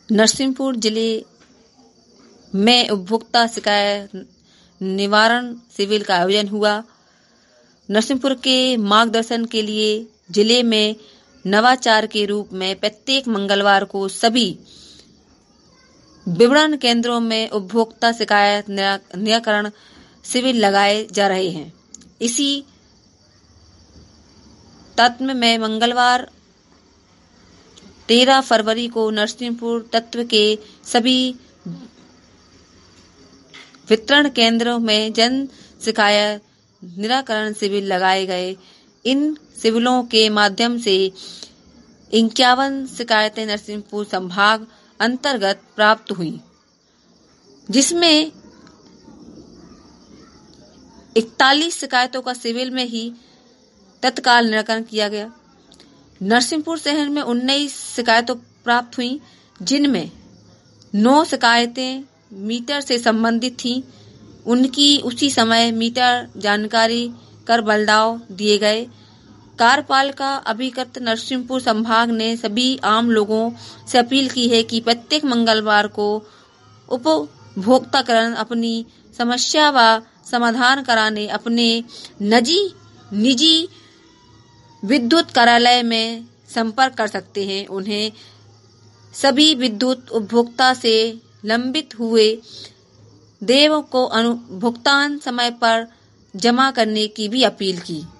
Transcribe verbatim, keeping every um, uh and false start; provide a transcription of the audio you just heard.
नरसिंहपुर जिले में उपभोक्ता शिकायत निवारण शिविर का आयोजन हुआ। नरसिंहपुर के मार्गदर्शन के लिए जिले में नवाचार के रूप में प्रत्येक मंगलवार को सभी विपणन केंद्रों में उपभोक्ता शिकायत निराकरण शिविर लगाए जा रहे हैं। इसी तत्व में मंगलवार तेरह फरवरी को नरसिंहपुर तत्व के सभी वितरण केंद्रों में जन शिकायत निराकरण शिविर लगाए गए। इन शिविरों के माध्यम से इक्यावन शिकायतें नरसिंहपुर संभाग अंतर्गत प्राप्त हुई, जिसमें इकतालीस शिकायतों का शिविर में ही तत्काल निराकरण किया गया। नरसिंहपुर शहर में उन्नीस शिकायतों प्राप्त हुई, जिनमें नौ शिकायतें मीटर से संबंधित थीं। उनकी उसी समय मीटर जानकारी कर बदलाव दिए गए। कार्यपालिका अभिकृत नरसिंहपुर संभाग ने सभी आम लोगों से अपील की है कि प्रत्येक मंगलवार को उपभोक्ताकरण अपनी समस्या व समाधान कराने अपने निजी निजी विद्युत कार्यालय में संपर्क कर सकते हैं। उन्हें सभी विद्युत उपभोक्ता से लंबित हुए देय को भुगतान समय पर जमा करने की भी अपील की।